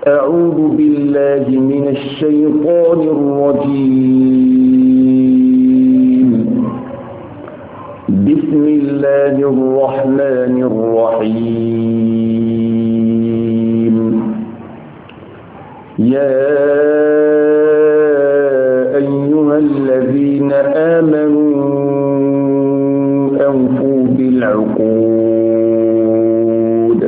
أعوذ بالله من الشيطان الرجيم. بسم الله الرحمن الرحيم. يا أيها الذين آمنوا أوفوا بالعقود.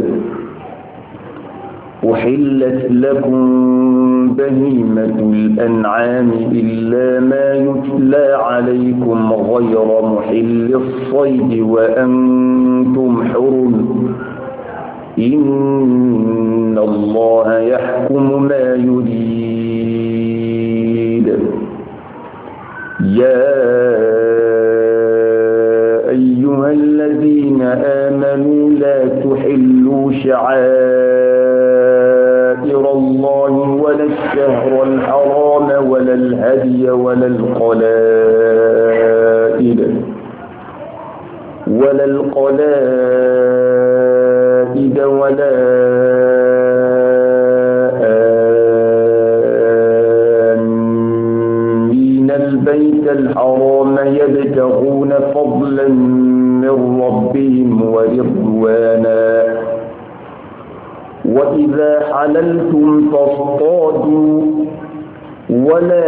أحلت لكم بهيمة الأنعام إلا ما يتلى عليكم غير محل الصيد وأنتم حرم. إن الله يحكم ما يريد. يا أيها الذين آمنوا لا تحلوا شعائر الله ولا الشهر الحرام ولا الهدي ولا القلائد ولا آمين البيت الحرام يبتغون فضلا من ربهم ورضوانا. وإذا حللتم فاصطادوا ولا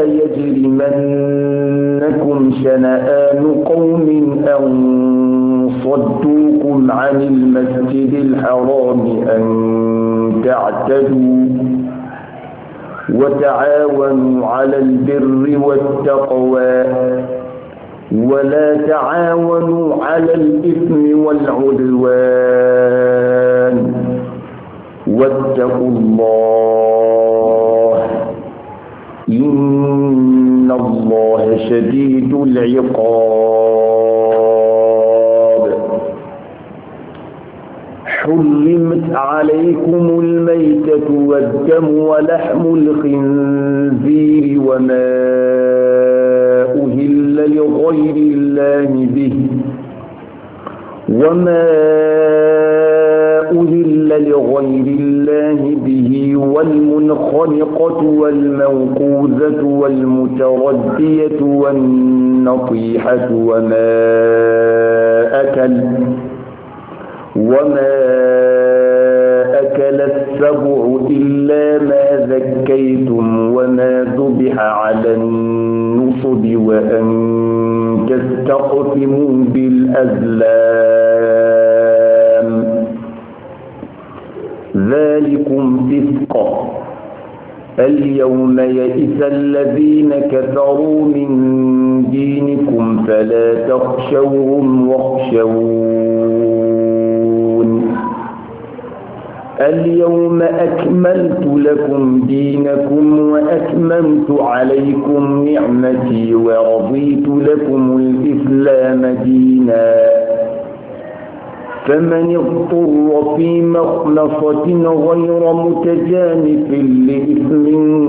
يجرمنكم شنآن قوم أن صدوكم عن المسجد الحرام أن تعتدوا. وتعاونوا على البر والتقوى ولا تعاونوا على الإثم والعدوان. واتقوا الله إن الله شديد العقاب. حرمت عليكم الميتة والدم ولحم الخنزير وما أهل لغير الله به والمنخنقة والموقوذة والمتردية والنطيحة وما أكل السبع إلا ما ذكيتم وما ذبح على النصب وأن تستقسموا بالأزلام. ذلكم فسق. اليوم يئس الذين كفروا من دينكم فلا تخشوهم واخشون. اليوم أكملت لكم دينكم وأتممت عليكم نعمتي ورضيت لكم الإسلام دينا. فمن اضطر في مخمصة غير متجانف لإثم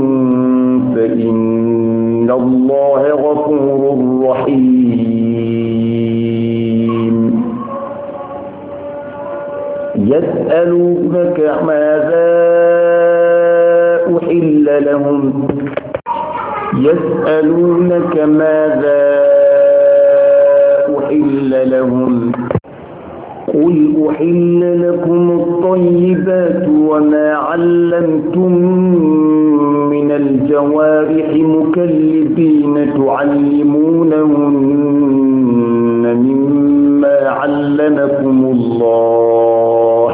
فإن الله غفور رحيم. يسألونك ماذا أحل لهم قل أحل لكم الطيبات وما علمتم من الجوارح مكلبين تعلمونهن مما علمكم الله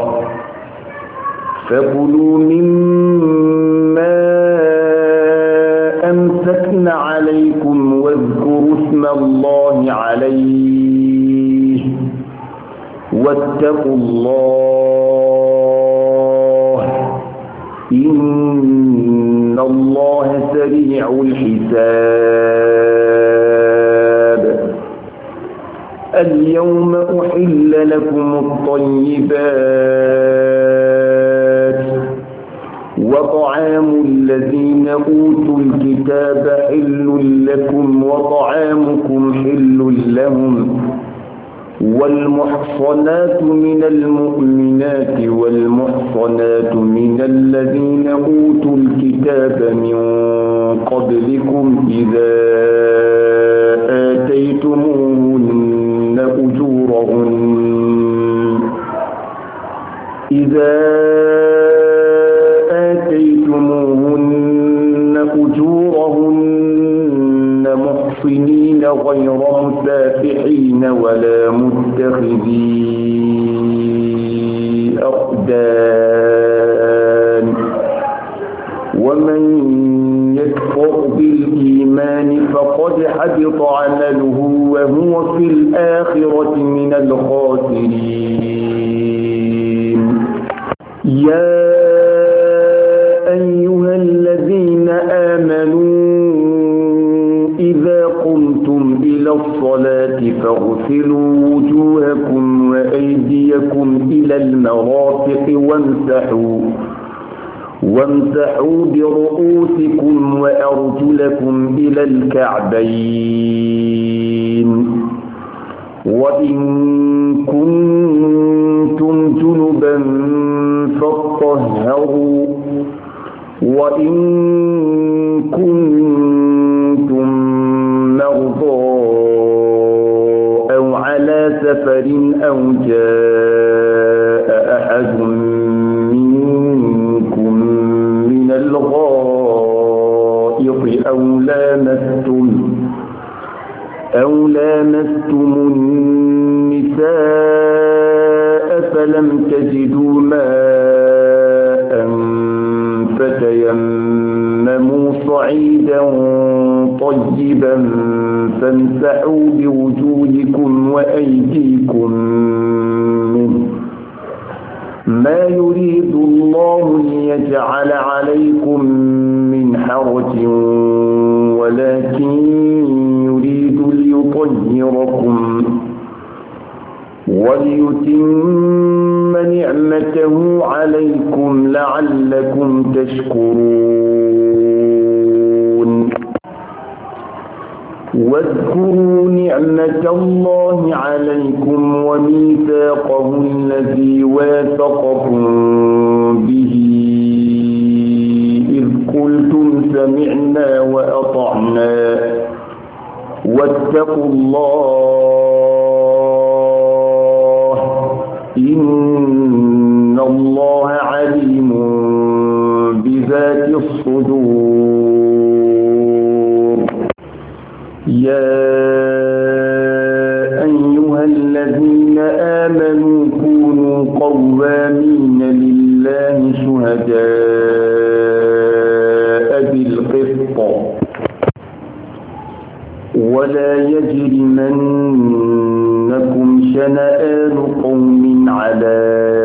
فكلوا مما أمسكن عليكم واذكروا اسم الله عليه واتقوا الله إن الله سريع الحساب. اليوم أحل لكم الطيبات وطعام الذين أوتوا الكتاب حل لكم وطعامكم حل لهم والمحصنات من المؤمنات والمحصنات من الذين أوتوا الكتاب من قبلكم إذا آتيتموهن أجورهن محصنين غير مسافحين ولا متخذي أخدان ومن يكفر بالإيمان فقد حبط عمله وهو في الآخرة من الخاسرين. يا أيها الذين آمنوا إذا قمتم إلى الصلاة فاغسلوا وجوهكم وأيديكم إلى المرافق وامسحوا برؤوسكم وأرجلكم إلى الكعبين وإن كنتم جنبا فاطهروا وإن كنتم مرضى أو على سفر أو جاء أحد منكم من الغائط أو لامستم النساء فلم تجدوا ماء فتيمموا صعيدا طيبا فامسحوا بوجوهكم وأيديكم منه ما يريد الله ليجعل عليكم من حرج ولكن يريد ليطهركم وليتم نعمته عليكم لعلكم تشكرون. واذكروا نعمة الله عليكم وميثاقه الذي واثقكم به إذ قلتم سمعنا وأطعنا واتقوا الله إن الله عليم بذات الصدور. يا أيها الذين آمنوا كونوا قوامين لله شهداء بالقسط ولا يجرمنكم شنآن قوم على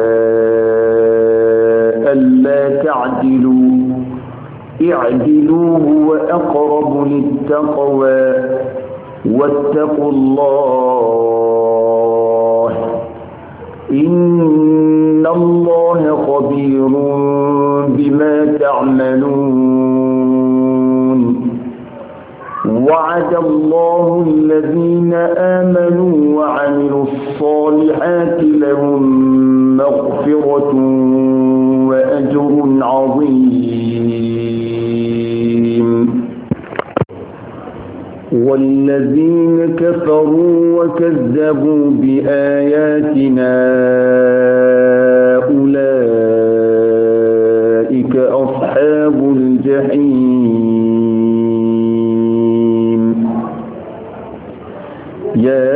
ألا تعدلوا اعدلوا هو أقرب للتقوى واتقوا الله إن الله خبير بما تعملون. وعد الله الذين آمنوا وعملوا الصالحات لهم مغفرة وأجر عظيم. والذين كفروا وكذبوا بآياتنا أولئك أصحاب الجحيم. يا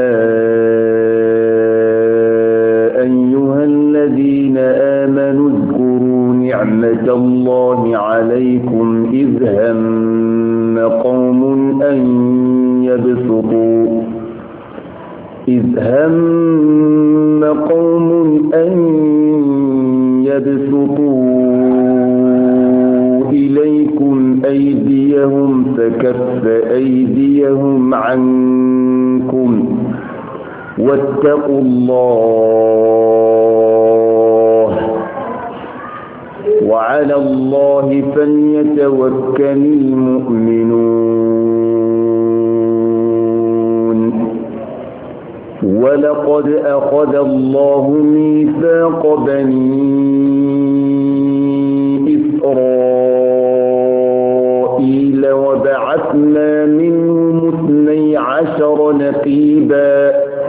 أيها الذين آمنوا اذكروا نعمة الله عليكم إذ هم قوم أن يبسطوا إليكم أيديهم فكف أيديهم عنكم واتقوا الله وعلى الله فليتوكل المؤمنون. ولقد أخذ الله ميثاق بني إسرائيل وبعثنا منهم 12 نقيبا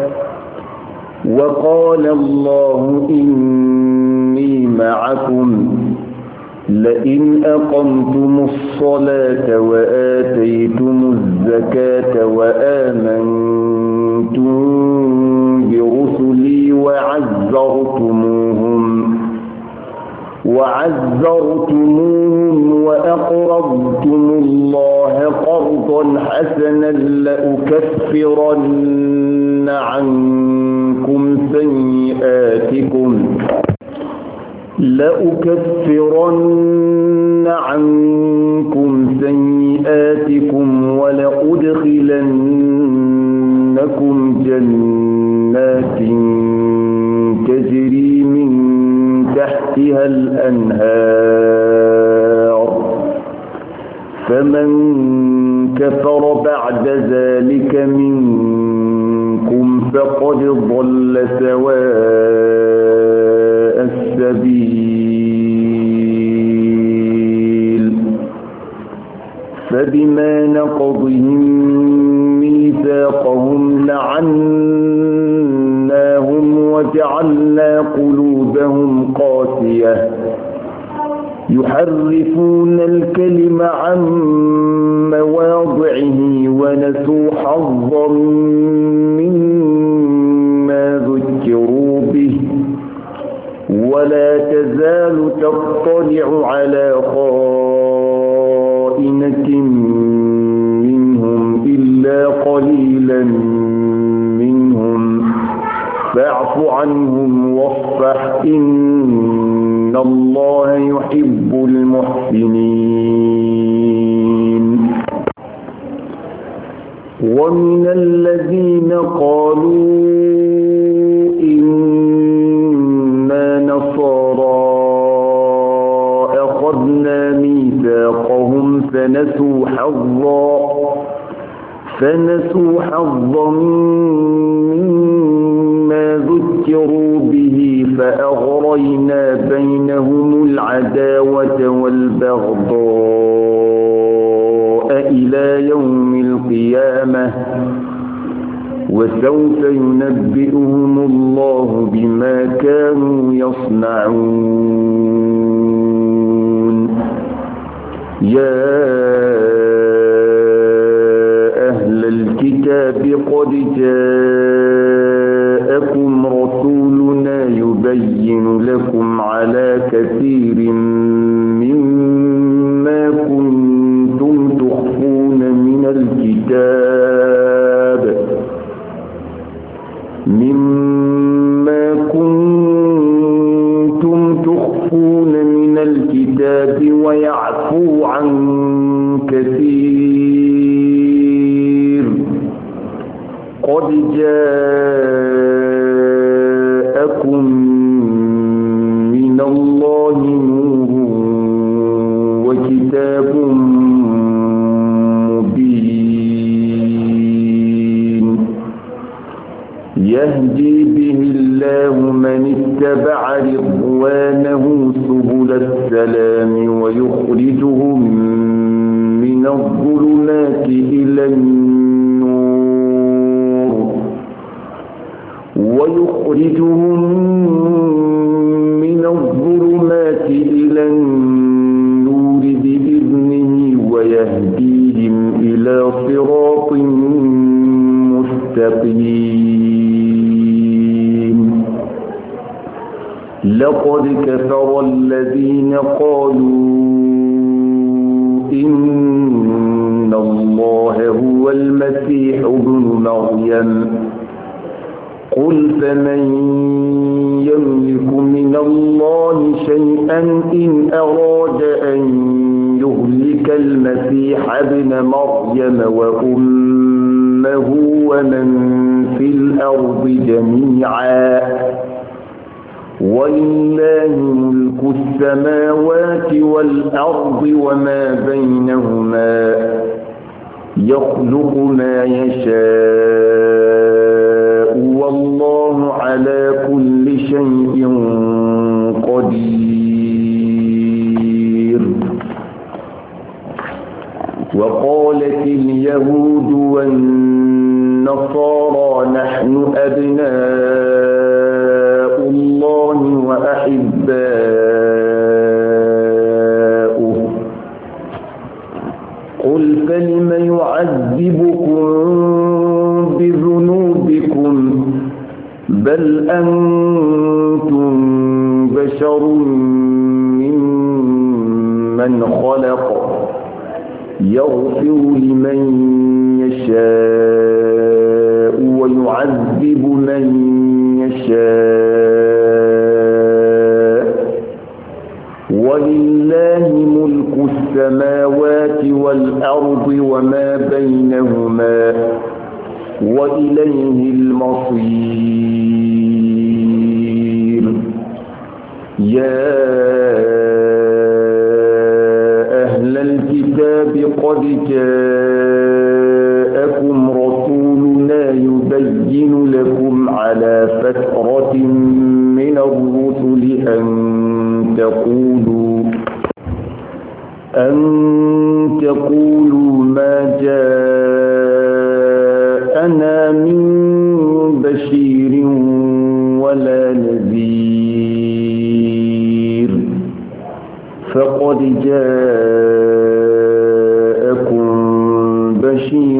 وقال الله إني معكم لئن أقمتم الصلاة وآتيتم الزكاة وآمنتم برسلي وعزرتموهم وأقرضتم الله قرضا حسنا لأكفرن عنكم سيئاتكم ولأدخلنكم جنات تجري من تحتها الأنهار فمن كفر بعد ذلك منكم فقد ضل سواء السبيل فبما نقضهم ميثاقهم لعناهم وجعلنا قلوبهم قاسية يحرفون الكلم عن مواضعه ونسوا حظا مما ذكروا به ولا تزال تطلع على خائنة منهم إلا قليلا منهم فاعف عنهم واصفح إن الله يحب المحسنين. ومن الذين قالوا إنا نصارى أخذنا ميثاقهم فنسوا حظا مما ذكروا به فأغرينا بينهم العداوة والبغضاء إلى يوم القيامة وسوف ينبئهم الله بما كانوا يصنعون. يا أهل الكتاب قد جاءكم رسولنا يبين لكم على كثير مما كنتم تخفون من الكتاب ويعفو عن كثير. قد جاءكم من الله نور وكتاب مبين يهدي به الله من اتبع رضوانه سبل السلام ويخرجهم من الظلمات إلى النور بإذنه ويهديهم إلى صراط مستقيم. لقد كفر الذين قالوا إن الله هو المسيح ابن مريم قل فمن يملك من الله شيئا إن أراد أن يهلك المسيح ابن مريم وأمه ومن في الأرض جميعا ولله ملك السماوات والأرض وما بينهما يخلق ما يشاء والله على كل شيء قدير. وقالت اليهود والنصارى نحن أبناء الله وأحباؤه قل فلم يعذبكم بذنوبكم بل أنتم بشر ممن خلق يغفر لمن يشاء ويعذب من يشاء ولله ملك السماوات والأرض وما بينهما وإليه المصير. يا أهل الكتاب قد جاءكم رسولنا يبين لكم على فترة من الرسل أن تقولوا ما جاءنا من بشير ولا نذير فقد جاءكم بشير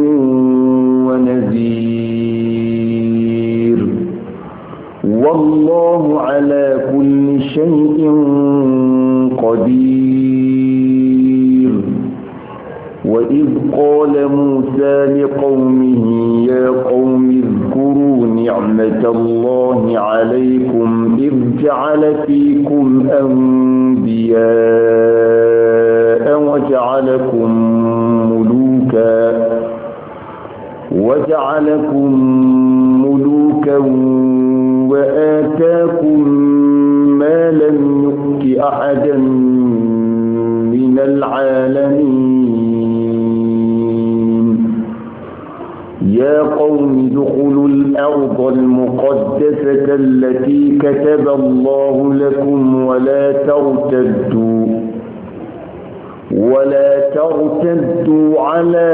ونذير والله على كل شيء قدير. وإذ قال موسى لقومه يا قوم اذكروا نعمة الله عليكم إذ جعل فيكم أنبياء وجعلكم ملوكا وآتاكم ما لم يؤت أحدا من العالمين. يا قوم ادخلوا الأرض المقدسة التي كتب الله لكم ولا ترتدوا على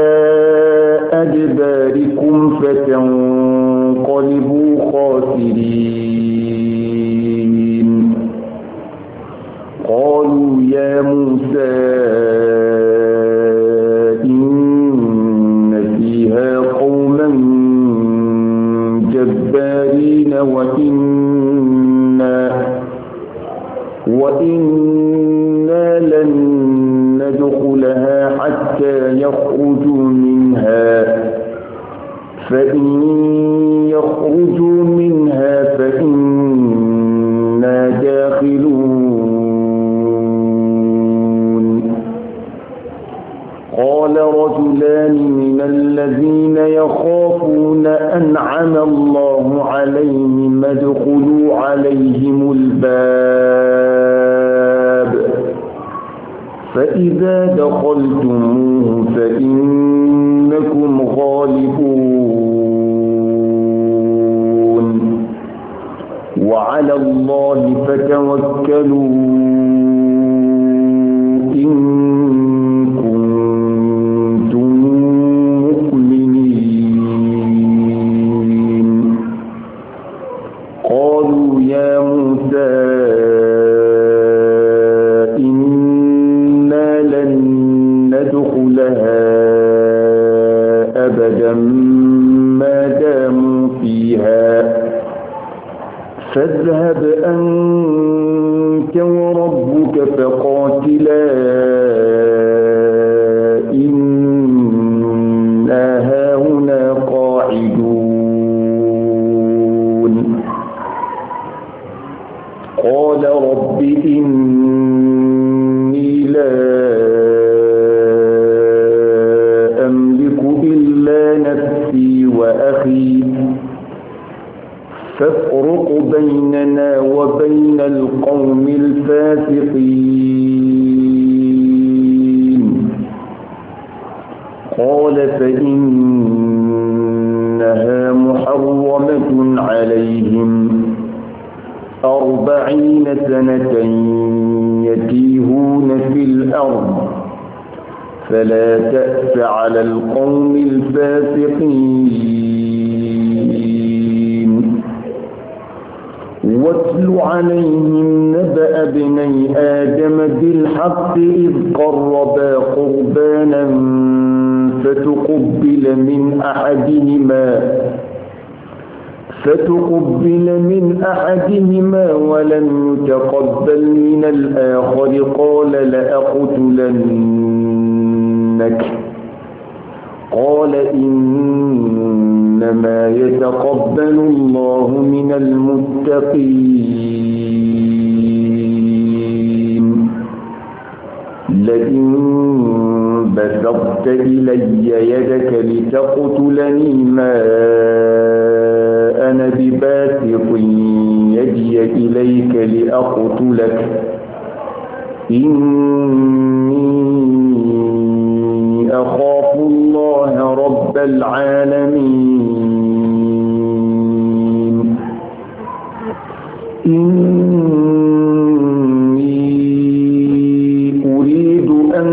أدباركم فتنقلبوا خاسرين. قالوا يا موسى إن فيها قوما جبارين وإنا لن ندخلها حتى يخرجوا منها فإن يخرجوا منها فإنا داخلون. قال رجلان من الذين يخافون أنعم الله عليهم ادخلوا عليهم الباب فإذا دخلتموه فإنكم غالبون وعلى الله فتوكلوا إن كنتم مؤمنين. قالوا يا موسى إنا لن ندخلها أبدا ما داموا فيها فاذهب أنت وربك فقاتلا إنا هاهنا قاعدون. قال رب إني لا أملك إلا نفسي وأخي فافرق بيننا وبين القوم الفاسقين. قال فإنها محرمة عليهم 40 سنة يتيهون في الأرض فلا تأس على القوم الفاسقين واتل عليهم نبأ ابني آدم بالحق إذ قربا قربانا فتقبل من أحدهما ولم يتقبل من الآخر قال لأقتلنك قال إنما يتقبل الله من المتقين لئن بسطت إلي يدك لتقتلني ما أنا بباسط يدي إليك لأقتلك إني أخاف الله رب العالمين إني أريد أن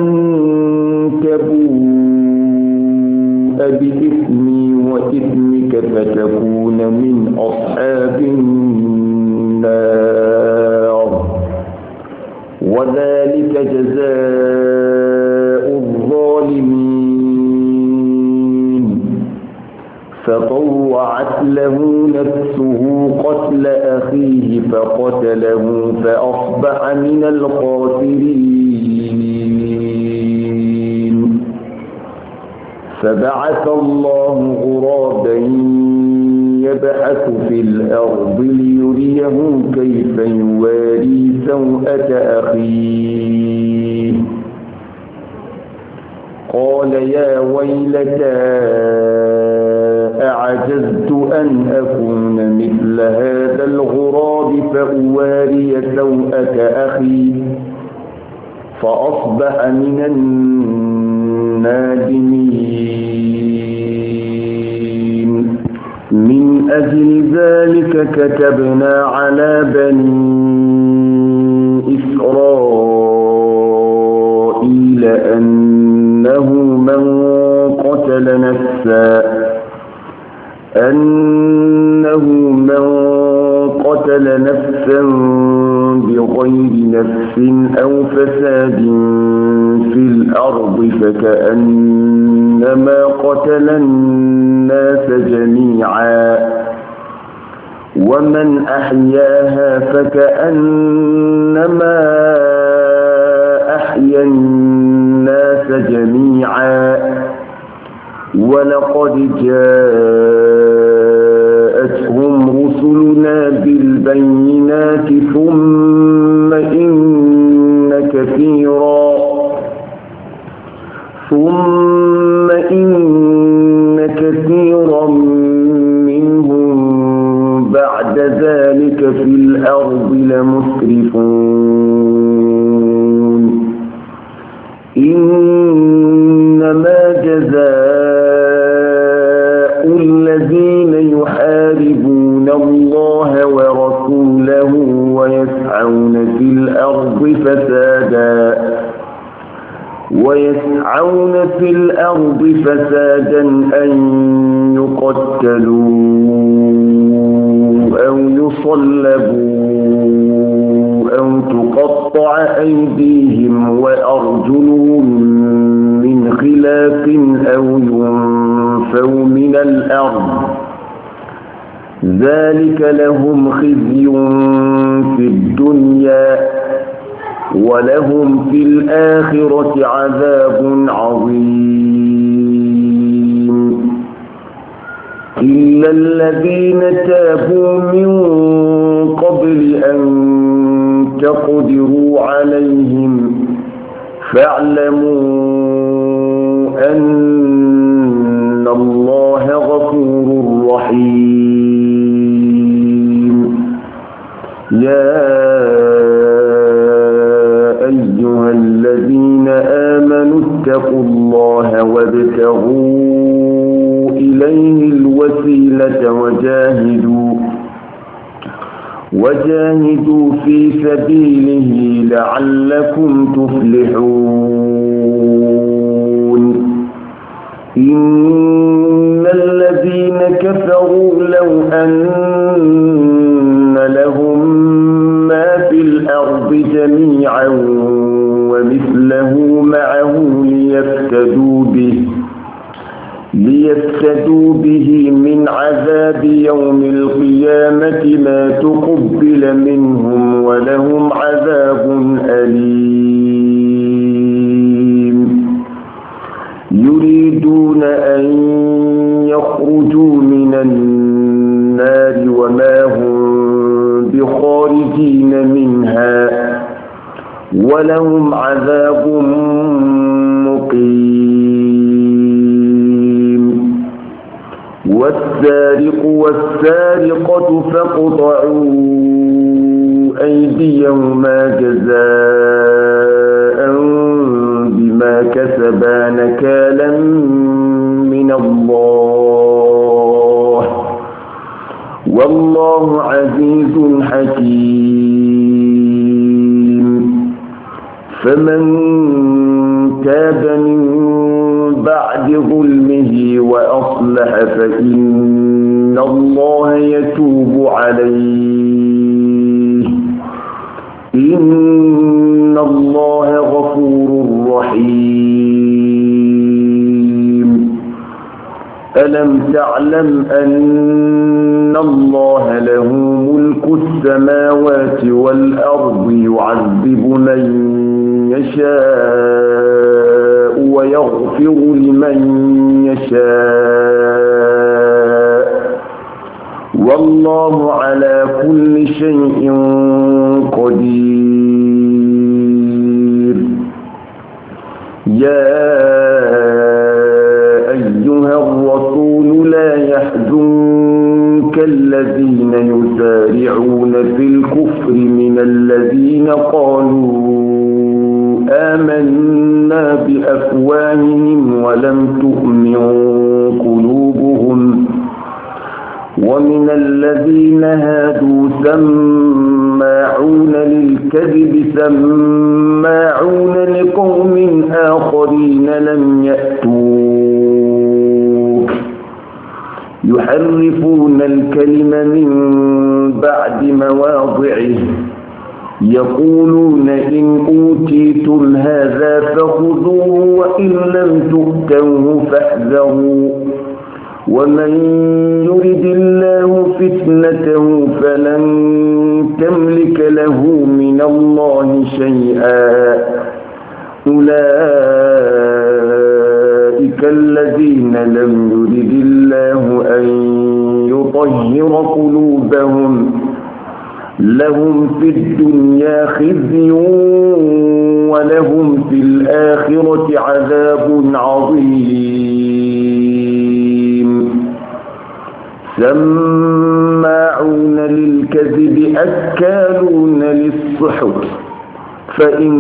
تبوء بإثمي وإثمك فتكون من أصحاب النار وذلك جزاء الظالمين فطوعت له نفسه قتل أخيه فقتله فأصبح من الخاسرين فبعث الله غرابا يبحث في الأرض ليريه كيف يواري سوءة أخيه قال يا ويلتى أعجزت أن أكون مثل هذا الغراب فأواري سوءة أخي فأصبح من النادمين من أجل ذلك كتبنا على بني إسرائيل أنه من قتل نفسا بغير نفس أو فساد في الأرض فكأنما قتل الناس جميعا ومن أحياها فكأنما أحيا الناس جميعا ولقد جاءتهم رسلنا بالبينات ثم إن كثيرا منهم بعد ذلك في الأرض لمسرفون إنما جزاء الذين يحاربون الله ورسوله ويسعون في الأرض فسادا أن يقتلوا أو يصلبوا أو تقطع أيديهم وأرجلهم من خلاف أو ينفوا من الأرض ذلك لهم خزي في الدنيا ولهم في الآخرة عذاب عظيم إلا الذين تابوا من قبل أن تقدروا عليهم فاعلموا أن الله غفور رحيم يا أيها الذين آمنوا اتقوا الله وابتغوا إليه الوسيلة وجاهدوا في سبيله لعلكم تفلحون إن الذين كفروا لو أن لهم ما في الأرض جميعا ومثله معه ليفتدوا به من عذاب يوم القيامة ما تقبل منهم ولهم عذاب أليم يريدون أن يخرجوا من النار وما هم بخارجين منها ولهم عذاب مقيم والسارق والسارقة فاقطعوا أيديهما جزاء بما كسبا نكالا من الله والله عزيز حكيم فمن تاب من بعد ظلمه وأصلح فإن الله يتوب عليه إن الله غفور رحيم ألم تعلم أن الله له ملك السماوات والأرض يعذب من يشاء ويغفر لمن يشاء والله على كل شيء قدير يا أيها الرسول لا يحزنك الذين يسارعون في الكفر من الذين قالوا آمنا بأفواههم ولم تؤمن قلوبهم ومن الذين هادوا سماعون للكذب سماعون لقوم آخرين لم يأتوك يحرفون الكلم من بعد مواضعه يقولون إن أوتيتم هذا فخذوه وإن لم تؤتوه فاحذروا ومن يرد الله فتنته فلن تملك له من الله شيئا أولئك الذين لم يرد الله أن يطهر قلوبهم لهم في الدنيا خزي ولهم في الآخرة عذاب عظيم سماعون للكذب أكالون للسحت فإن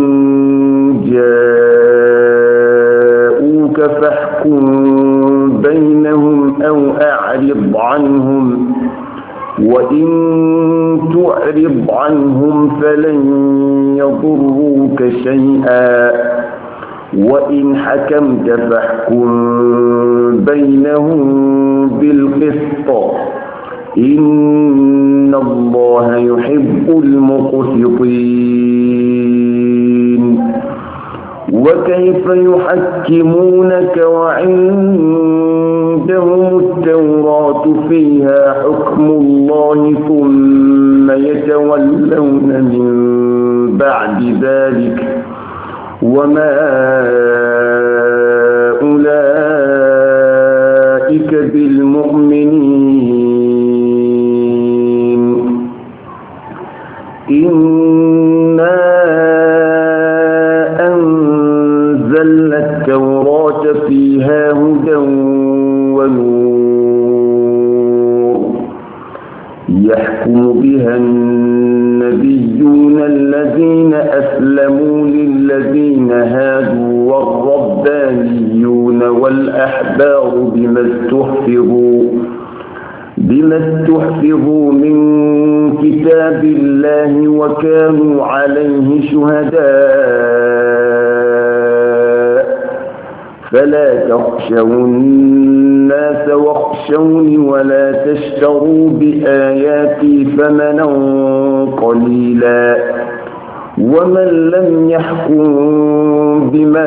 جاءوك فاحكم بينهم أو أعرض عنهم وإن تعرض عنهم فلن يضروك شيئا وإن حكمت فاحكم بينهم بالقسط إن الله يحب المقسطين وكيف يحكمونك وعندهم التوراة فيها حكم الله ثم يتولون من بعد ذلك وما أولئك بالمؤمنين إنا أنزلنا التوراة فيها هدى ونور يحكم بها النبيون الذين أسلموا للذين هادوا والربانيون والأحبار بما استحفظوا من كتاب الله وكانوا عليه شهداء فلا تخشوا الناس واخشوني ولا تشتروا بآياتي ثمنا قليلا ومن لم يحكم بما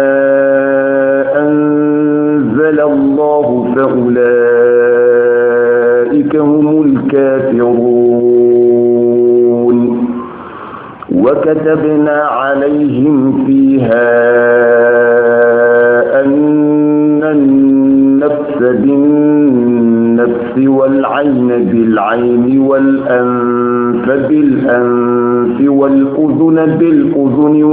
أنزل الله فأولئك هم الكافرون وكتبنا عليهم فيها أن النفس بالنفس والعين بالعين والأنف بالأنف والأذن بالأذن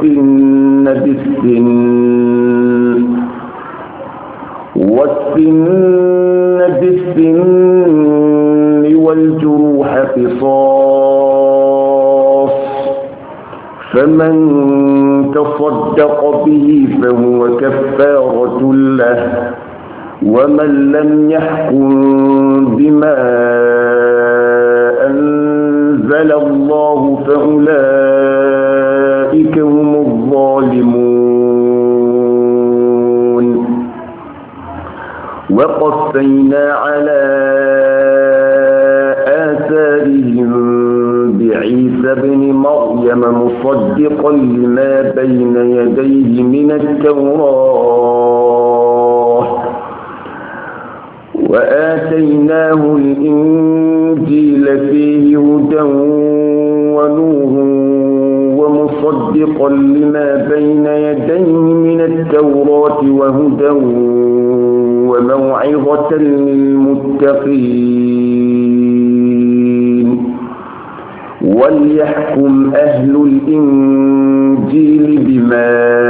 والسن بالسن والجروح قصاص فمن تصدق به فهو كفارة له ومن لم يحكم بما أنزل الله فأولئك هم الظالمون وقفينا على آثارهم بعيسى ابن مريم مصدقا لما بين يديه من التوراة وآتيناه الإنجيل فيه هدى ونور ومصدقا لما بين يديه من التوراة وهدى وموعظة للمتقين وليحكم أهل الإنجيل بما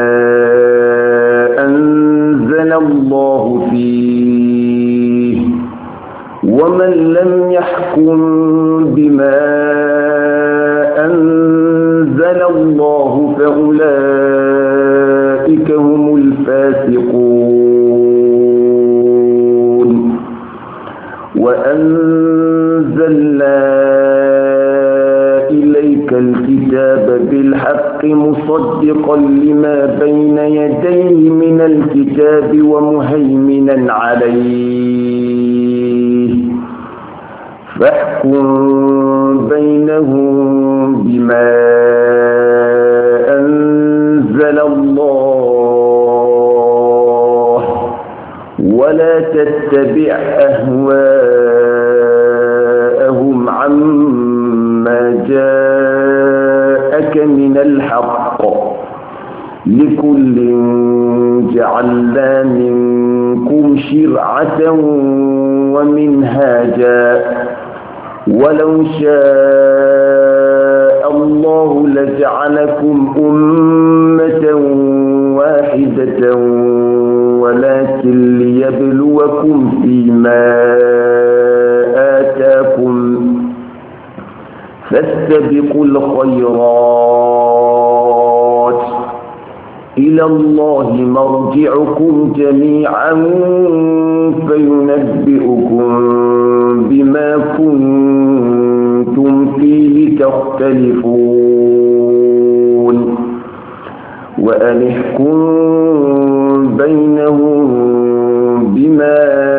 أنزل الله فيه ومن لم يحكم بما أنزل الله فأولئك هم الفاسقون وأنزلنا إليك الكتاب بالحق مصدقا لما بين يديه من الكتاب ومهيمنا عليه فاحكم بينهم بما أنزل الله ولا تتبع أهواءهم عما جاءك من الحق لكل جعلنا منكم شرعة ومنهاجا ولو شاء الله لجعلكم أمة واحدة ولكن ليبلوكم فيما آتاكم فاستبقوا الخيرات إلى الله مرجعكم جميعا فينبئكم بما كنتم فيه تختلفون وأن احكم بينهم بما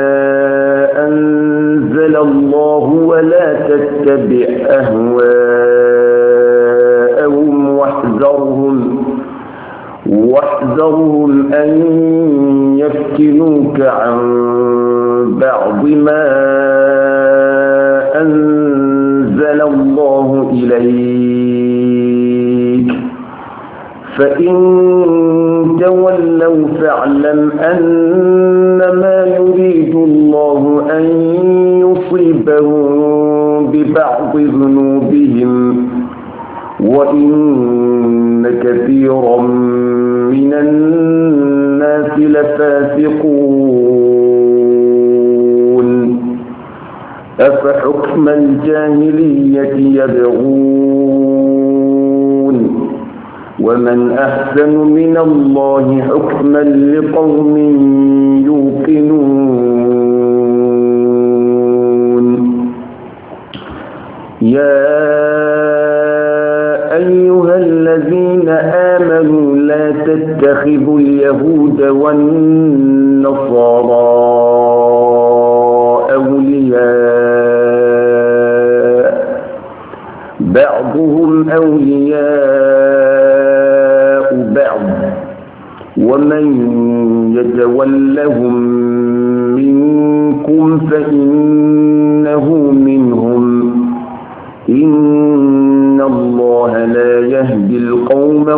أنزل الله ولا تتبع أهواءهم واحذرهم أن يفتنوك عن بعض ما أنزل الله إليك فإن تولوا فاعلم أنما يريد الله أن يصيبهم ببعض ذنوبهم وإن كثيرا من الناس لفاسقون أفحكم الجاهلية يبغون ومن أحسن من الله حكما لقوم يوقنون يا أيها الذين آمنوا لا تتخذوا اليهود والنصارى أولياء بعضهم أولياء بعض ومن يتولهم منكم فإنه منهم إن الله لا يهدي القوم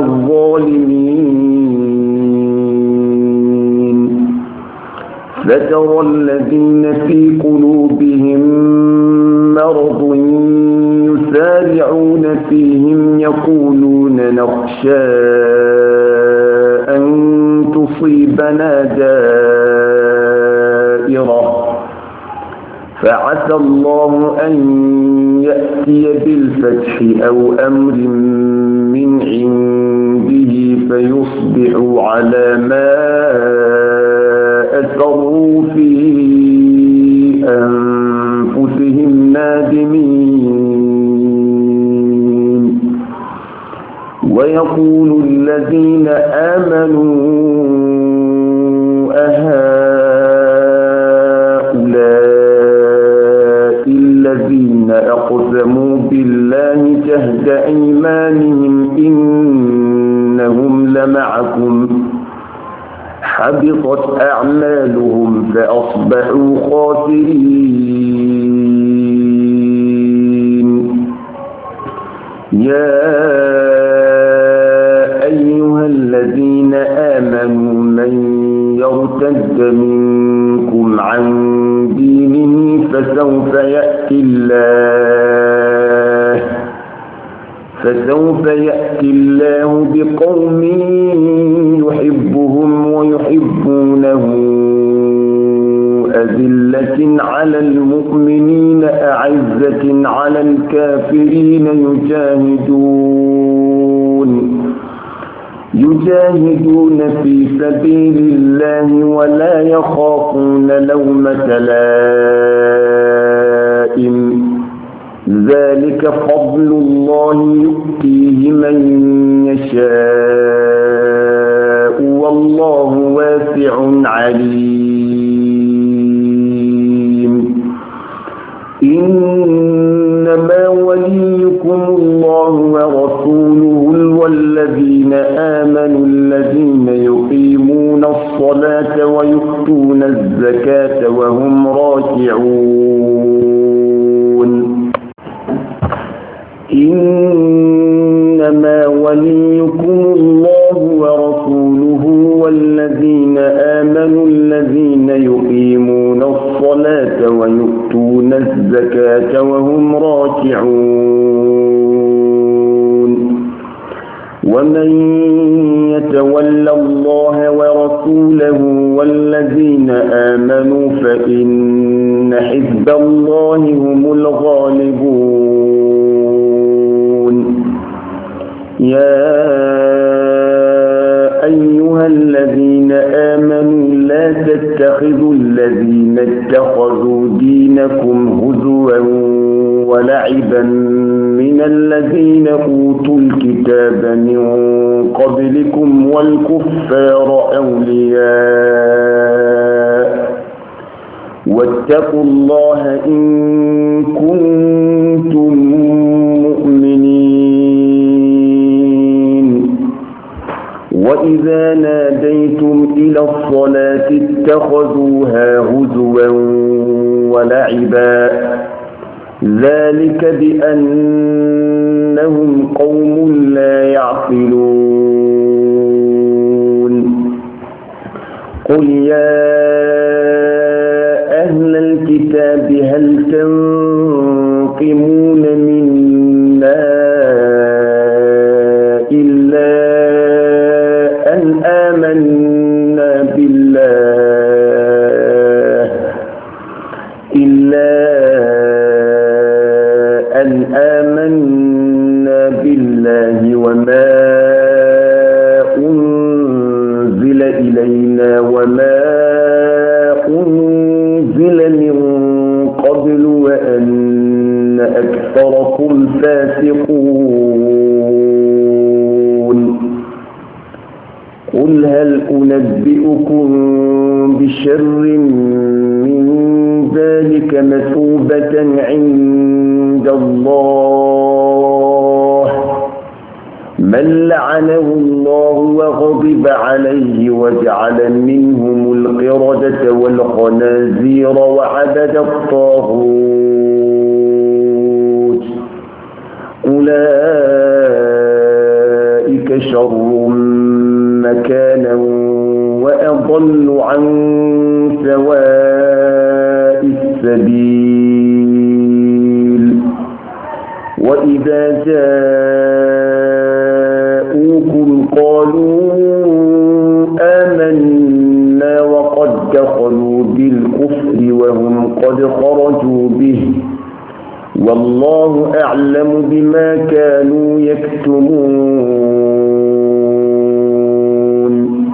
الظالمين فترى الذين في قلوبهم مرض يسارعون فيهم يقولون نخشى أن تصيبنا دائرة فعسى الله أن يأتي بالفتح أو أمر من عنده فيصبحوا على ما أسروا في أنفسهم نادمين ويقول الذين آمنوا أهؤلاء الذين أقسموا بالله جهد أيمانهم إنهم لمعكم حبطت أعمالهم فأصبحوا خاسرين يا أيها الذين آمنوا من يرتد منكم عن دينه فسوف يأتي الله بقوم يحبهم ويحبونه أذلة على المؤمنين أعزة على الكافرين يجاهدون في سبيل الله ولا يخافون لومة لائم ذلك فضل الله يؤتيه من يشاء والله واسع عليم إنما وليكم الله ورسوله والذين آمنوا الذين يقيمون الصلاة ويؤتون الزكاة وهم راكعون إنما وليكم الله ورسوله والذين آمنوا الذين يقيمون الصلاة ويؤتون الزكاة وهم راكعون ومن يتول الله ورسوله والذين آمنوا فإن حزب الله هم الغالبون يا أيها الذين آمنوا لا تتخذوا الذين اتخذوا دينكم هزوا ولعبا من الذين أوتوا الكتاب من قبلكم والكفار أولياء واتقوا الله إن كنتم مؤمنين وإذا ناديتم إلى الصلاة اتخذوها هزوا ولعبا ذلك بأنهم قوم لا يعقلون قل يا أهل الكتاب هل تنقمون منا إلا أن آمنا بالله وما أنزل إلينا وما أنزل من قبل وأن أكثركم وهم فاسقون قل هل أنبئكم بشر من ذلك مثوبة عند الله من لعنه الله وغضب عليه وجعل منهم القردة والخنازير وعبد الطاغوت أولئك شر مكانا وأضل عن سواء السبيل وإذا جاءوكم قالوا آمنا وقد دخلوا بالكفر وهم قد خرجوا به والله أعلم بما كانوا يكتمون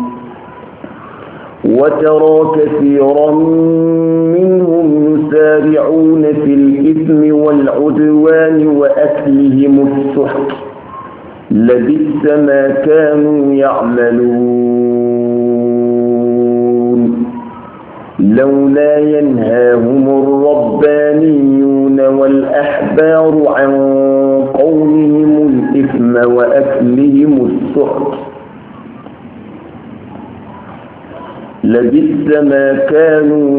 وترى كثيرا منهم يسارعون في الإثم والعدوان وأكلهم السحت لبئس ما كانوا يعملون لولا ينهاهم الربانيون والأحبار عن قولهم الإثم وأكلهم السحت لبئس ما كانوا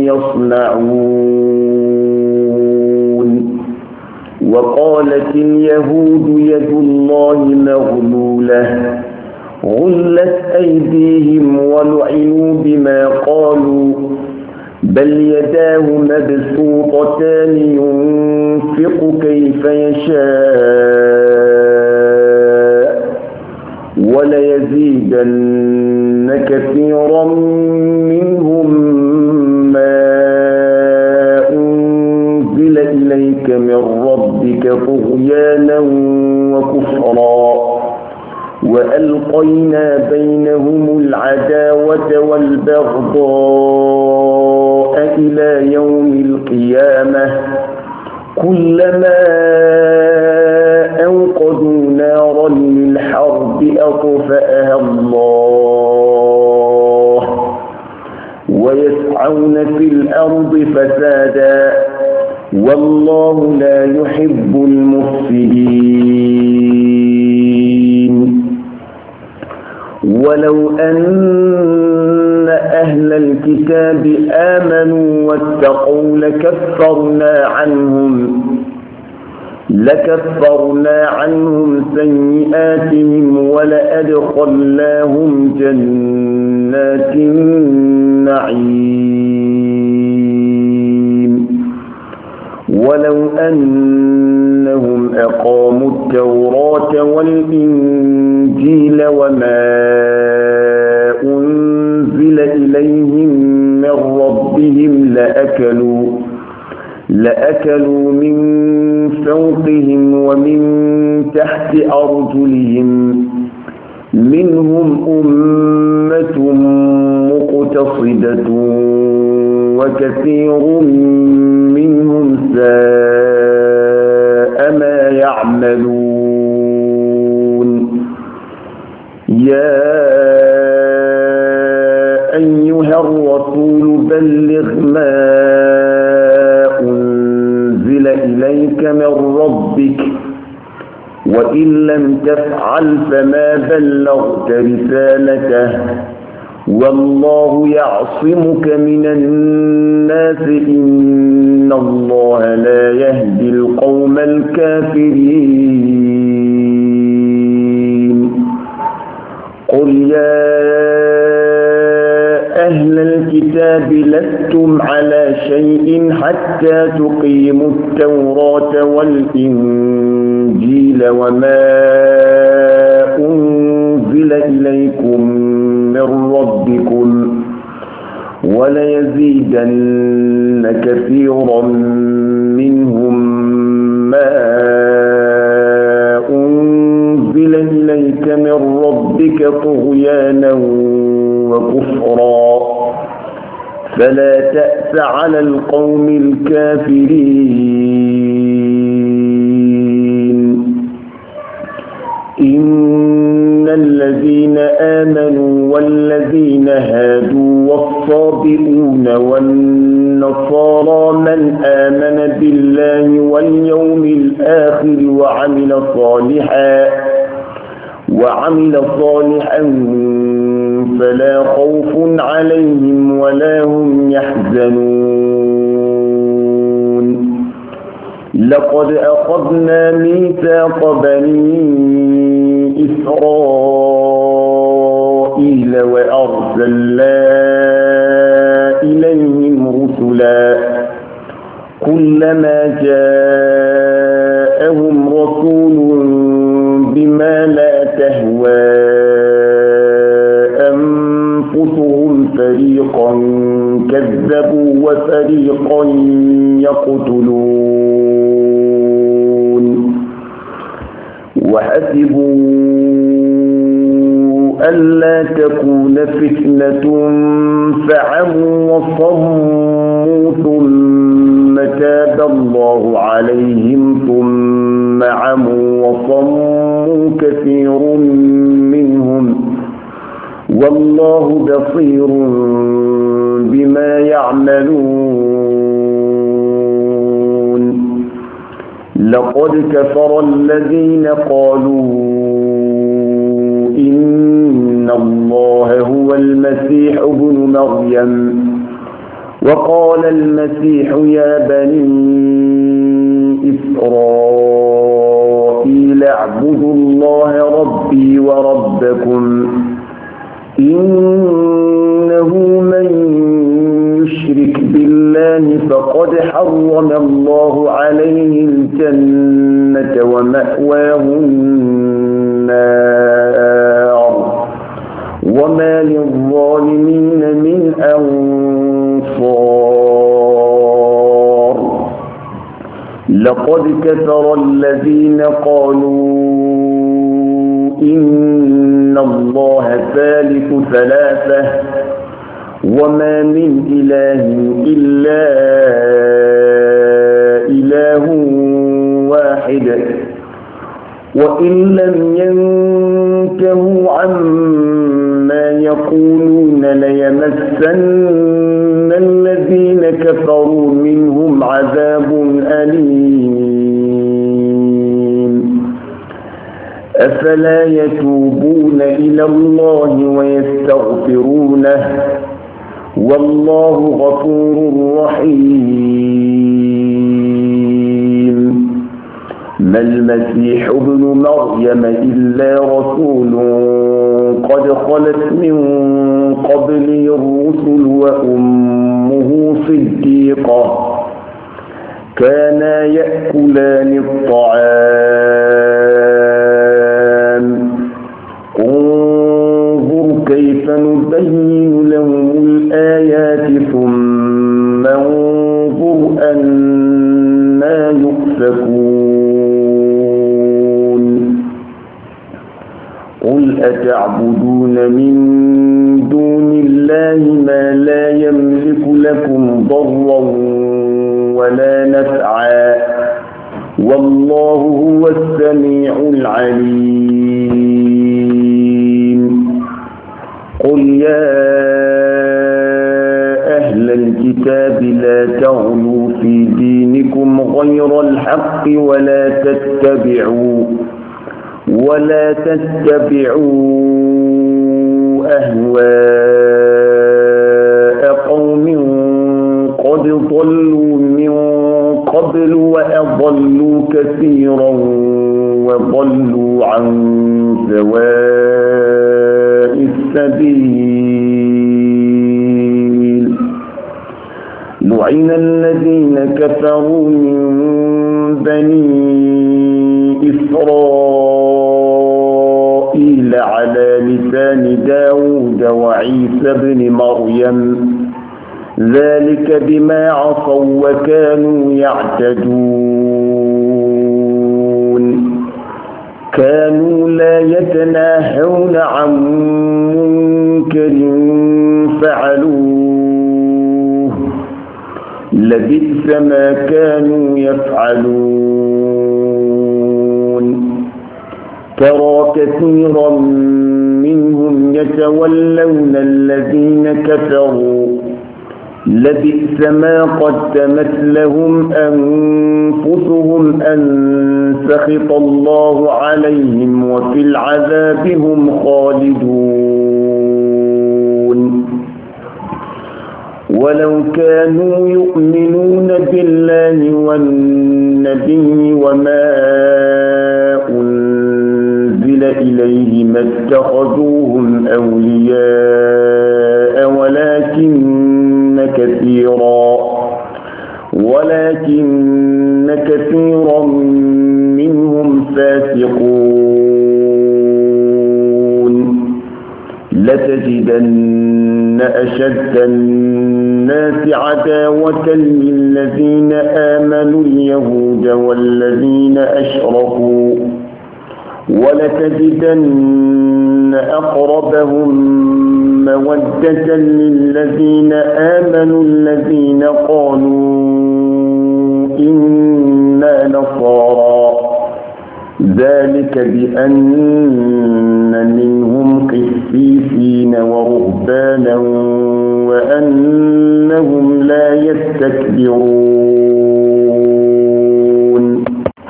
يصنعون وقالت اليهود يد الله مغلولة غلت أيديهم ولعنوا بما قالوا بل يداه مبسوطتان ينفق كيف يشاء وليزيدن كثيرا منهم ما أنزل إليك من ربك طغيانا وكفرا وألقينا بينهم العداوة والبغضاء إلى يوم القيامة كلما أوقدوا نارا للحرب أطفأها الله ويسعون في الأرض فسادا والله لا يحب المفسدين ولو أن أهل الكتاب آمنوا واتقوا لكفرنا عنهم سيئاتهم ولأدخلناهم جنات النعيم ولو أنهم أقاموا التوراة والإنجيل وما أنزل إليهم من ربهم لأكلوا من فوقهم ومن تحت أرجلهم منهم أمة مقتصدة وكثير منهم ساء ما يعملون يا أيها الرسول بلغ ما أنزل إليك من ربك وإن لم تفعل فما بلغت رسالته والله يعصمك من الناس إن الله لا يهدي القوم الكافرين قل يا أهل الكتاب لستم على شيء حتى تقيموا التوراة والإنجيل وما أنزل إليكم من ربكم وليزيدن كثيرا منهم ما أنزل إليك من ربك طغيانا وكفرا فلا تأس على القوم الكافرين الذين هادوا والصابئون والنصارى من آمن بالله واليوم الآخر وعمل صالحا فلا خوف عليهم ولا هم يحزنون. لقد أخذنا ميثاق بني إسرائيل وأرسلنا إليهم رسلا كلما جاءهم رسول بما لا تهوى أنفسهم فريقا كذبوا وفريقا يقتلون. وحسبوا ألا تكون فتنة فعموا وصموا ثم تاب الله عليهم ثم عموا وصموا كثير منهم والله بصير بما يعملون. لقد كفر الذين قالوا إن الله هو المسيح ابن مريم وقال المسيح يا بني إسرائيل اعبدوا الله ربي وربكم إنه من يشرك بالله فقد حرم الله عليه الجنة ومأواه النار وما للظالمين من أنصار. لقد كفر الذين قالوا إن الله ثالث ثلاثة وما من إله إلا إله واحد وإن لم ينتهوا عما يقولون ليمسن الذين كفروا منهم عذاب أليم. أفلا يتوبون إلى الله ويستغفرونه والله غفور رحيم. ما المسيح ابن مريم إلا رسول قد خلت من قبله الرسل وأمه صديقة كانا يأكلان الطعام انظر كيف نبين لهم الآيات ثم انظر أنا يؤفكون. قل أتعبدون من دون الله ما لا يملك لكم ضرا ولا نفعا والله هو السميع العليم. قل يا أهل الكتاب لا تغلوا في دينكم غير الحق ولا تتبعوا أهواء قوم قد ضلوا من قبل وأضلوا كثيرا وضلوا عن سواء السبيل. لعن الذين كفروا من بني إسرائيل على لسان داود وعيسى بن مريم ذلك بما عصوا وكانوا يعتدون. كانوا لا يتناهون عن منكر فعلوه لبئس ما كانوا يفعلون. ترى كثيرا منهم يتولون الذين كفروا لبئس ما قدمت لهم أنفسهم أن سخط الله عليهم وفي العذاب هم خالدون ولو كانوا يؤمنون بالله والنبي وما أنزل إليه ما اتخذوهم أولياء ولكن كثيرا منهم فاسقون لتجدن أشد الناس عداوة للذين آمنوا اليهود والذين أشركوا ولتجدن أقربهم مودة للذين آمنوا الذين قالوا إنا نصارى ذلك بأن منهم قسيسين ورهبانا وأنهم لا يستكبرون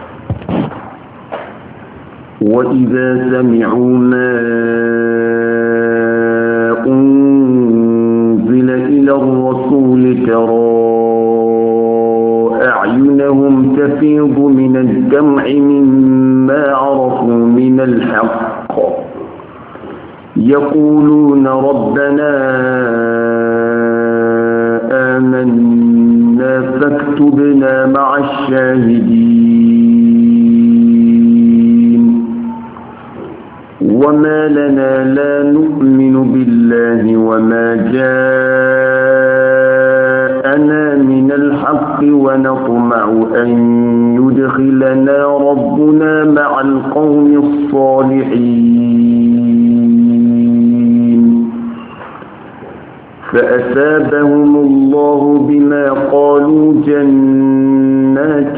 وإذا سمعوا ما أنزل إلى الرسول ترى أعينهم تفيض من الدمع مما عرفوا من الحق يقولون ربنا آمنا فاكتبنا مع الشاهدين وما لنا لا نؤمن بالله وما جاءنا من الحق ونطمع أن يدخلنا ربنا مع القوم الصالحين فأثابهم الله بما قالوا جنات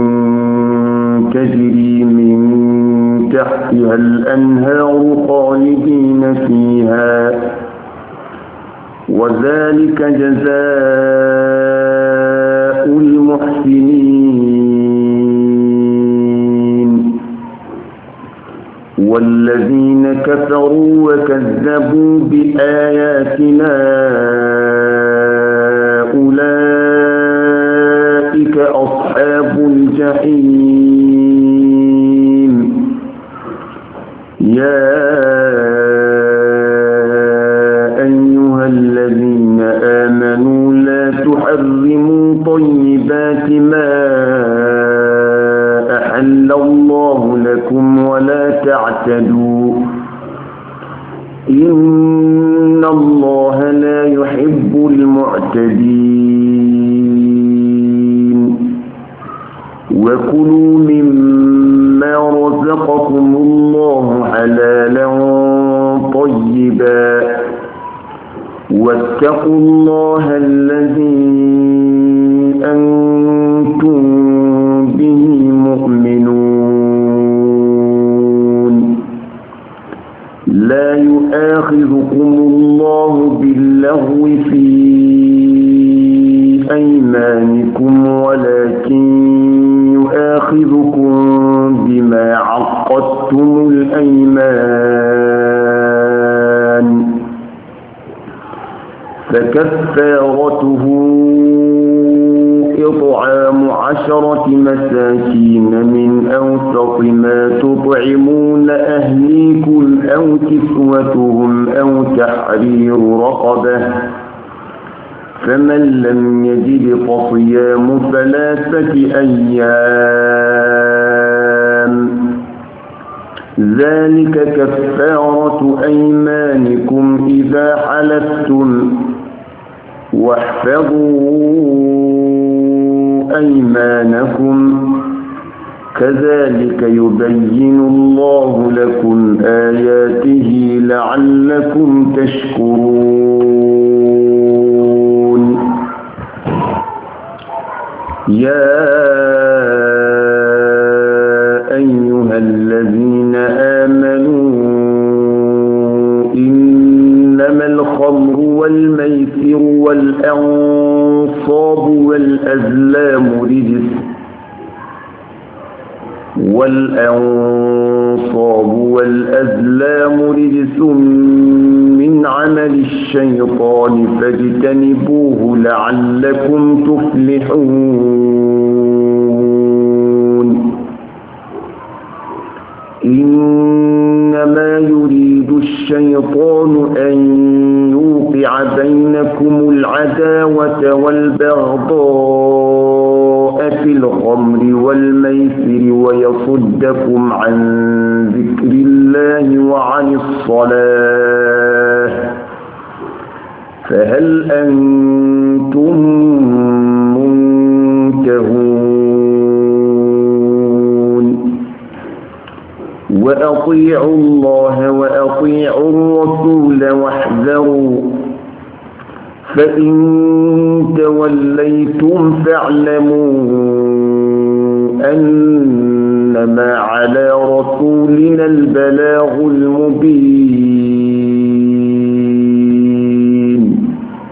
تجري من تحتها الأنهار خالدين فيها وذلك جزاء المحسنين والذين كفروا وكذبوا بآياتنا أولئك أصحاب الجحيم يا أيها الذين آمنوا لا تحرموا طيبات ما أحل الله لكم ولا تعتدوا إن الله لا يحب المعتدين وكلوا مما رزقكم الله حلالا طيبا واتقوا الله الذي أنتم به مؤمنون لا يؤاخذكم الله باللغو في أيمانكم ولكن يؤاخذكم بما عقدتم الأيمان فكفارته إطعام 10 مساكين من أوسط ما تطعمون أهليكم أو كسوتهم أو تحرير رقبة فمن لم يجد فصيام 3 أيام ذلك كفارة أيمانكم إذا حلفتم واحفظوا أيمانكم كذلك يبين الله لكم آياته لعلكم تشكرون يا أيها الذين والميسر والأنصاب والأزلام رجس من عمل الشيطان فاجتنبوه لعلكم تفلحون إنما يريد الشيطان أن يوقع بينكم العداوة والبغضاء في الخمر والميسر ويصدكم عن ذكر الله وعن الصلاة فهل أنتم منتهون وأطيعوا الله وأطيعوا الرسول واحذروا فإن توليتم فاعلموا أنما على رسولنا البلاغ المبين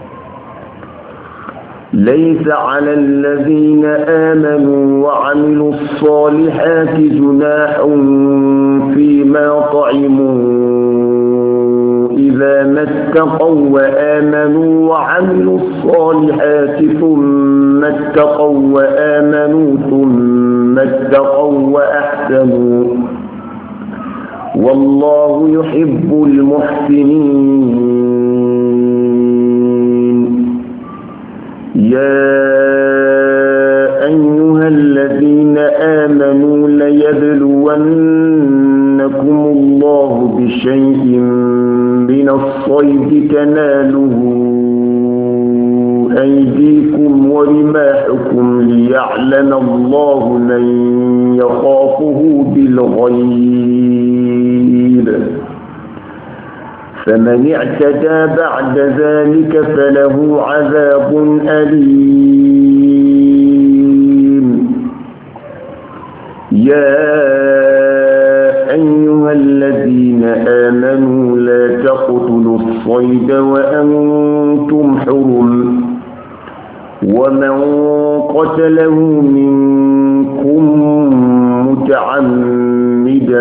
ليس على الذين آمنوا وعملوا الصالحات جناح فيما طعموا إذا ما اتقوا وآمنوا وعملوا الصالحات ثم اتقوا وأحسنوا والله يحب المحسنين يا أيها الذين آمنوا ليبلونكم الله بشيء من الصيد تناله أيديكم ورماحكم ليعلم الله من يخافه بالغيب فمن اعتدى بعد ذلك فله عذاب أليم يا أيها الذين آمنوا لا تقتلوا الصيد وأنتم حرم ومن قتله منكم متعمدا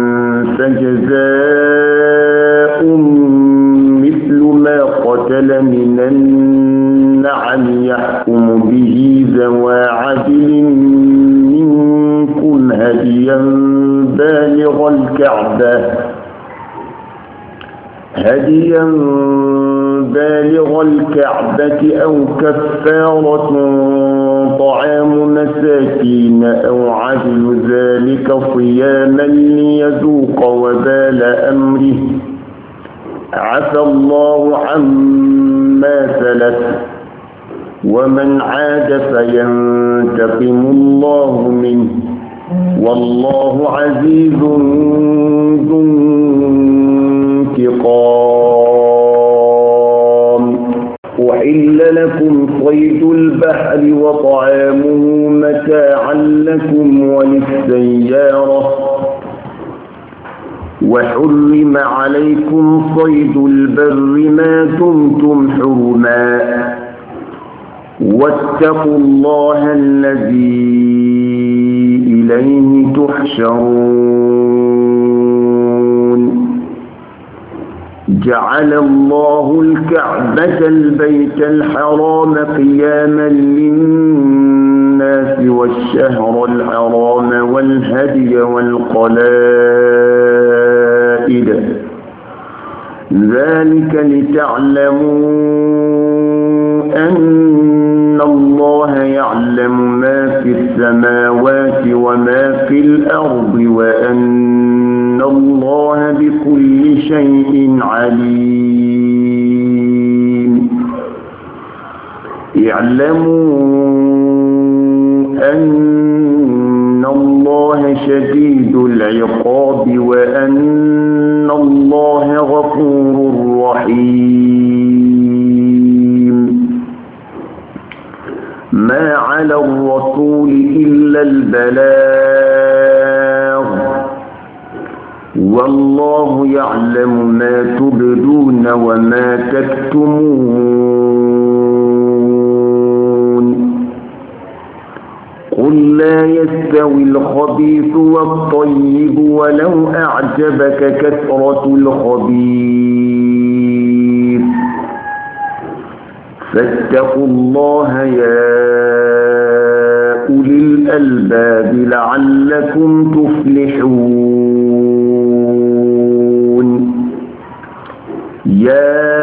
فجزاء مثل ما قتل من النعم يحكم به ذوى عدل منكم هديا بالغ الكعبة أو كفارة طعام مساكين أو عدل ذلك صياما ليذوق وبال أمره عفى الله عما سلف ومن عاد فينتقم الله منه والله عزيز ذو انتقام أحل لكم صيد البحر وطعامه متاعا لكم وللسيارة وحرم عليكم صيد البر ما دمتم حرما واتقوا الله الذي إليه تحشرون جعل الله الكعبة البيت الحرام قياما للناس والشهر الحرام والهدي والقلائد ذلك لتعلموا أن الله يعلم ما في السماوات وما في الأرض وأن الله بكل شيء عليم اعلموا أن الله شديد العقاب وأن الله غفور رحيم ما على الرسول إلا البلاغ والله يعلم ما تبدون وما تكتمون قل لا يستوي الخبيث والطيب ولو أعجبك كثرة الخبيث فاتقوا الله يا أولي الألباب لعلكم تفلحون يا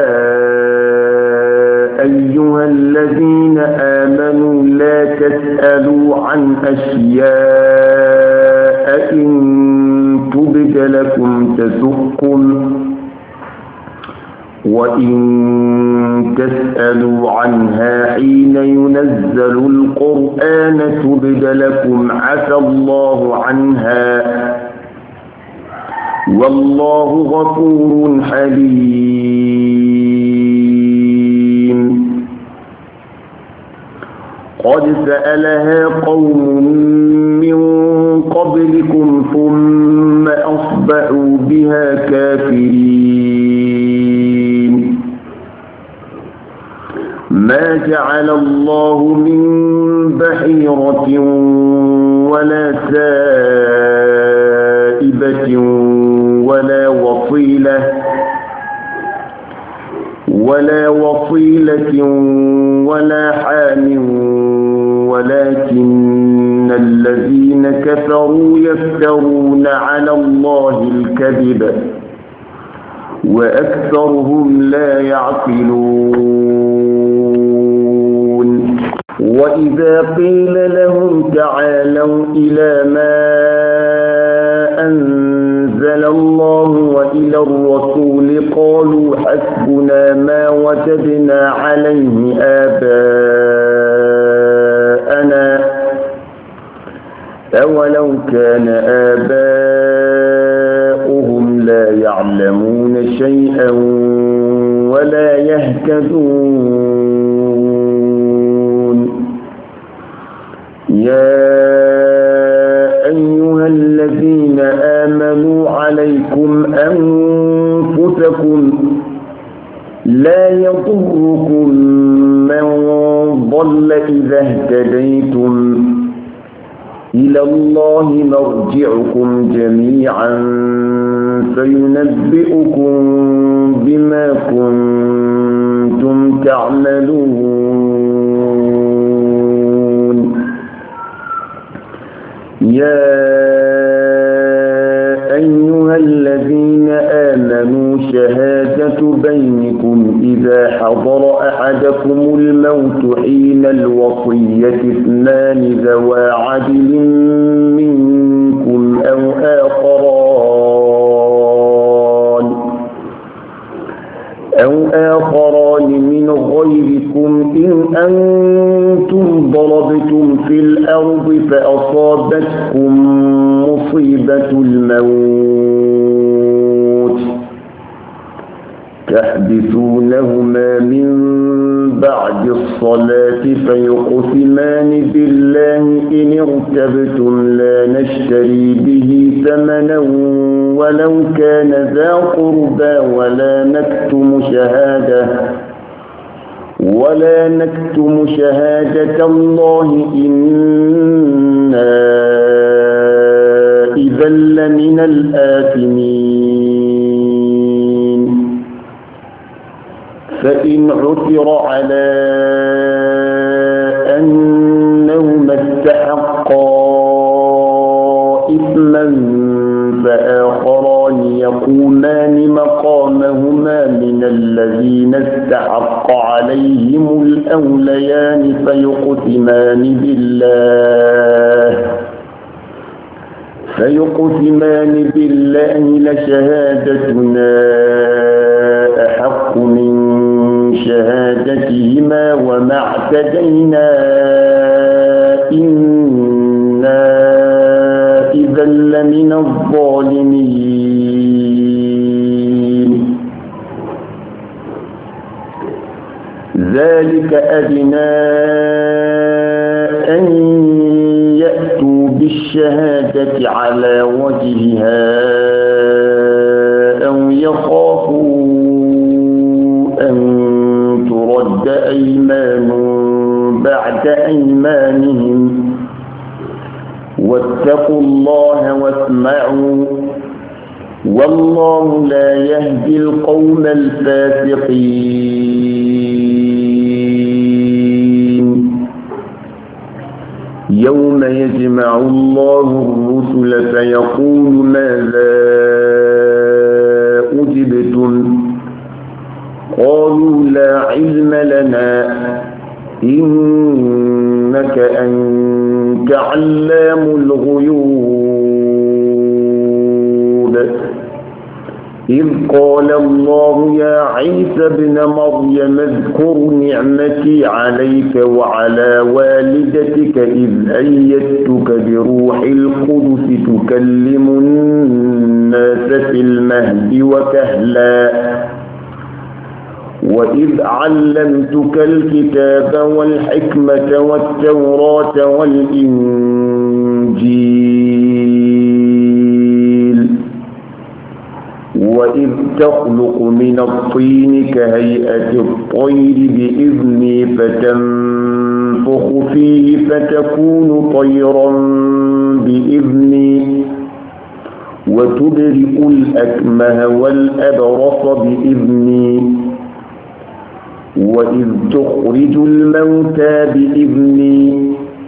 أيها الذين آمنوا لا تسألوا عن أشياء إن تبد لكم تسؤكم وإن تسألوا عنها حين ينزل القرآن تبد لكم عفى الله عنها والله غفور حليم قد سألها قوم من قبلكم ثم أصبحوا بها كافرين ما جعل الله من بحيرة ولا سائبة ولا وصيلة ولا حام ولكن الذين كفروا يفترون على الله الكذب وأكثرهم لا يعقلون وإذا قيل لهم تعالوا إلى ما أنزل الله وإلى الرسول قالوا حسبنا ما وجدنا عليه آباءنا أولو كان آباؤهم لا يعلمون شيئا ولا يهتدون يا أيها الذين آمنوا عليكم أنفسكم لا يضركم من ضل إذا اهتديتم إلى الله مرجعكم جميعا فينبئكم بما كنتم تعملون يا أيها الذين آمنوا شهادة بينكم إذا حضر أحدكم الموت حين الوصية اثنان ذوى عدل منكم أو آخران من غيركم إن أنتم ضربتم في الأرض فأصابتكم مصيبة الموت تحدثونهما من بعد الصلاة فيقسمان بالله إن ارتبتم لا نشتري به ثمنا ولو كان ذا قربى ولا نكتم شهادة الله إنا إذا لمن الآثمين فإن عثر على أنهما استحقا إثما فآخران يقومان مقامهما من الذين استحق عليهم الأوليان فيقسمان بالله لشهادتنا أحق من شهادتهما وما اعتدينا إنا إذا لمن الظالمين ذلك أدنى أن يأتوا بالشهادة على وجهها فقد أيمانوا بعد أيمانهم واتقوا الله واسمعوا والله لا يهدي القوم الفاسقين يوم يجمع الله الرسل فيقول ماذا أجبتم قالوا لا علم لنا إنك أنت علام الغيوب إذ قال الله يا عيسى ابن مريم اذكر نعمتي عليك وعلى والدتك إذ أيدتك بروح القدس تكلم الناس في المهد وكهلا وإذ علمتك الكتاب والحكمة والتوراة والإنجيل وإذ تخلق من الطين كهيئة الطير بإذني فتنفخ فيه فتكون طيرا بإذني وتبرئ الأكمه والأبرص بإذني وإذ تخرج الموتى بإذني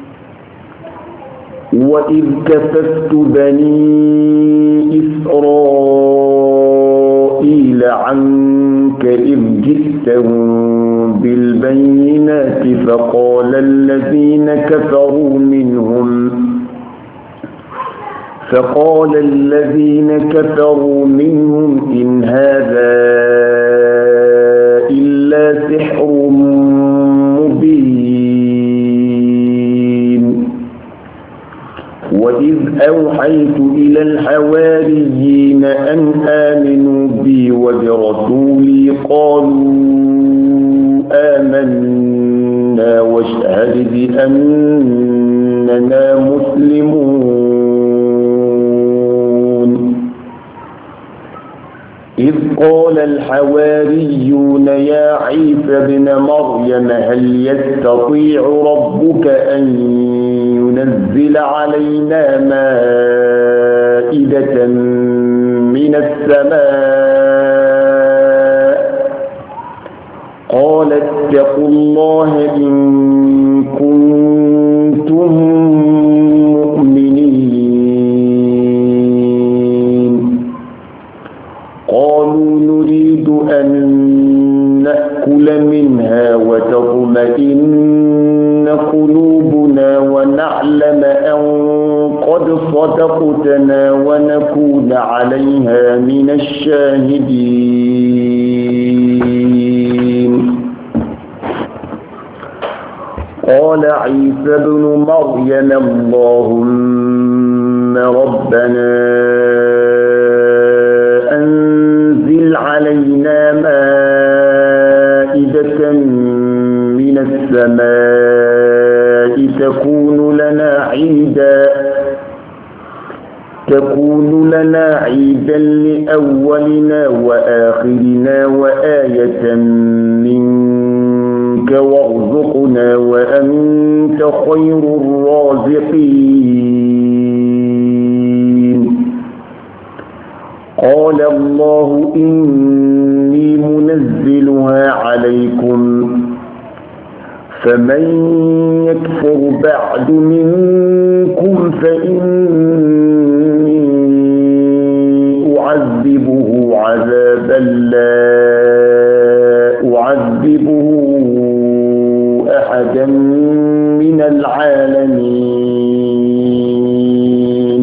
وإذ كففت بني إسرائيل عنك إذ جئتهم بالبينات فقال الذين كفروا منهم إن هذا إلا سحر مبين وإذ أوحيت إلى الحواريين أن آمنوا بي وبرسولي قالوا آمنا واشهد بأننا مسلمون إذ قال الحواريون يا عيسى ابن مريم هل يستطيع ربك أن ينزل علينا مائدة من السماء قال اتقوا الله إن كنتم مؤمنين قالوا نريد أن نأكل منها وتطمئن قلوبنا ونعلم أن قد صدقتنا ونكون عليها من الشاهدين قال عيسى ابن مريم اللهم ربنا أنزل علينا مائدة من السماء تكون لنا عيدا لأولنا وآخرنا وآية منك وارزقنا وأنت خير الرازقين قال الله إني منزلها عليكم فمن يكفر بعد منكم فإني أعذبه عذابا لا أعذبه أحدا من العالمين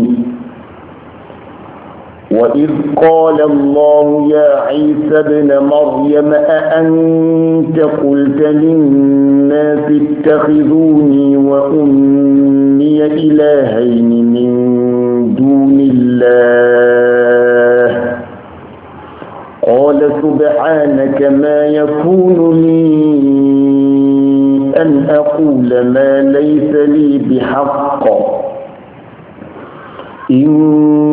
وإذ قال الله يا عيسى ابن مريم أأنت قلت للناس اتخذوني وأمي إلهين من دون الله قال سبحانك ما يكون لي أن أقول ما ليس لي بحق إن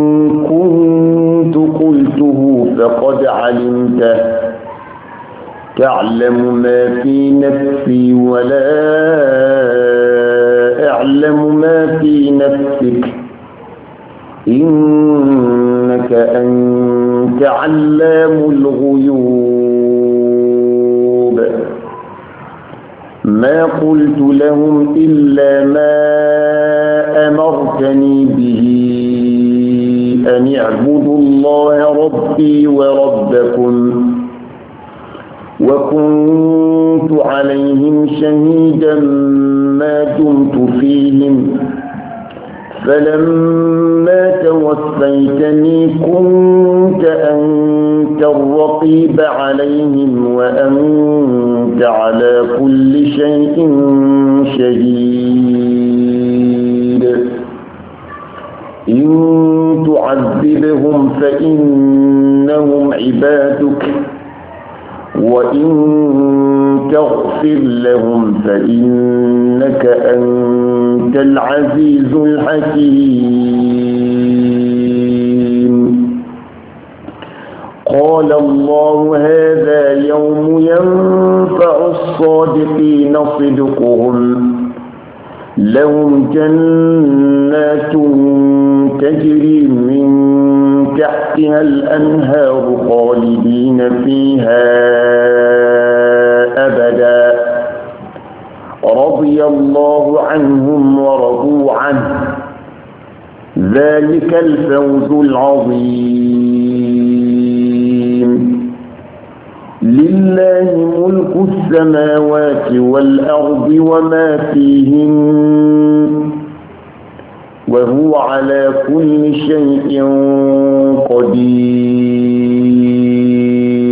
كنت قلته فقد علمته تعلم ما في نفسي ولا أعلم ما في نفسك إنك أنت علام الغيوب ما قلت لهم إلا ما أمرتني به أن اعبدوا الله ربي وربكم وكنت عليهم شهيدا ما دمت فيهم فلما توفيتني كنت أنت الرقيب عليهم وأنت على كل شيء شهيد إن تعذبهم فإنهم عبادك وإن تغفر لهم فإنك أنت العزيز الحكيم قال الله هذا يوم ينفع الصادقين صدقهم لهم جنات تجري من تحتها الأنهار خالدين فيها أبدا رضي الله عنهم ورضوا عنه ذلك الفوز العظيم لله ملك السماوات والأرض وما فيهن وهو على كل شيء قدير